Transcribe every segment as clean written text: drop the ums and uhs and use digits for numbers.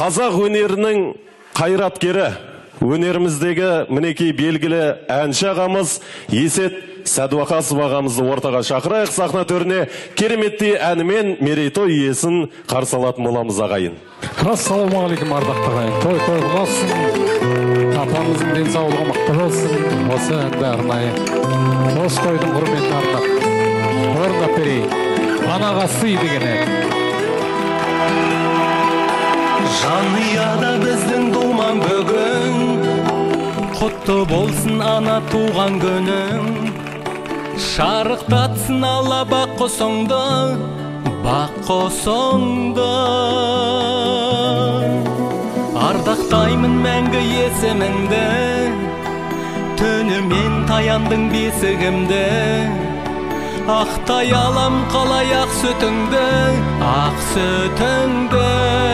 Қазақ өнерінің қайраткері, өнеріміздегі мінекей белгілі әнші ағамыз Есет Сәдуақасов ағамызды ортаға шақырайық. Сахна төріне кереметтей әнімен мерейтой иесін қарсы алатын боламыз ағайын. Ассалаумағалейкум ардақты ағайын. Той болсын. Апамыздың денсаулығы мықты болсын. Осы әнді арнайы осы тойдың құрметіне арнап орындап берейін. Анаға сый деген ән. Жанұяда біздің думан бүгін, құтты болсын ана туған күнің. Шарықтатсын Алла бақ қосыңды, бақ қосыңды. Ардақтаймын мәңгі есіміңді, түнімен таяндың бесігімді. Ақтай алам қалай ақ сүтіңді, ақ сүтіңді.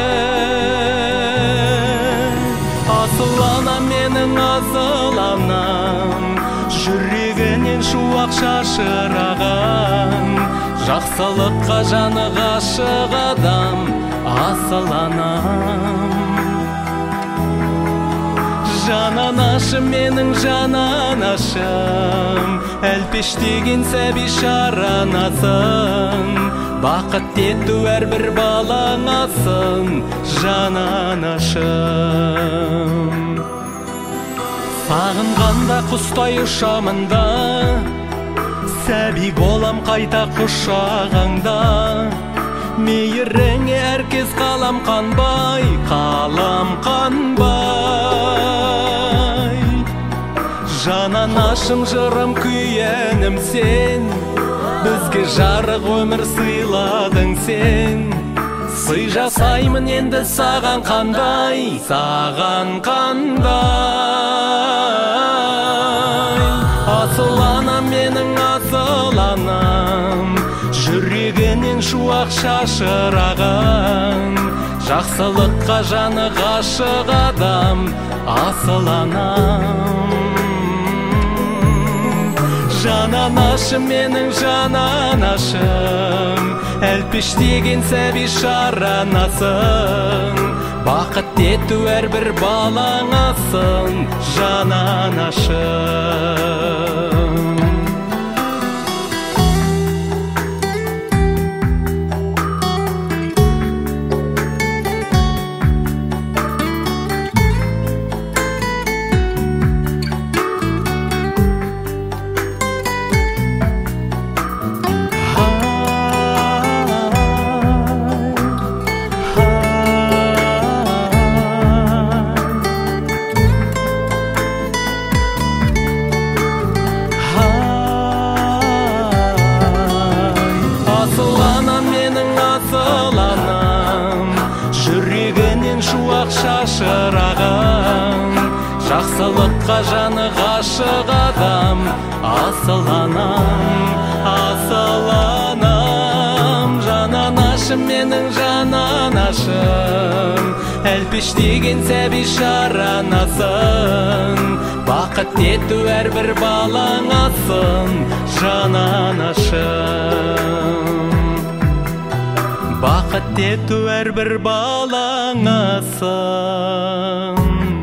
Асыл анам менің асыл анам, жүрегінен шуақ шашыраған, жақсылыққа жаны ғашық адам, асыл анам. Жананашым менің жананашым, әлпештеген сәби шаранасың, бақыт ету әрбір балаңасың, жананашым. Сағынғанда құстай ұшамында, сәби болам қайта құшағыңда. Мейіріңе әркез қалам қанбай, қалам қанбай. Жананашым жырым күйенім сен, бізге жарық өмір сыйладың сен. Сый жасаймын енді саған қандай, саған қандай. Асыл анам менің асыл анам, жүрегінен шуақ шашыраған, жақсылыққа жаны ғашық адам, асыл анам. Жананашым менің жананашым, әлпештеген сәби шаранасың, бақыт ету әрбір балаңасың, жананашым. Жүрегінен шуақ шашыраған, жақсылыққа жаны ғашық адам, асыл анам, асыл анам. Жананашым менің жананашым, әлпештеген сәби шаранасың, бақыт ету әрбір балаңасың, жананашым. Бақыт ету әрбір балаңасың.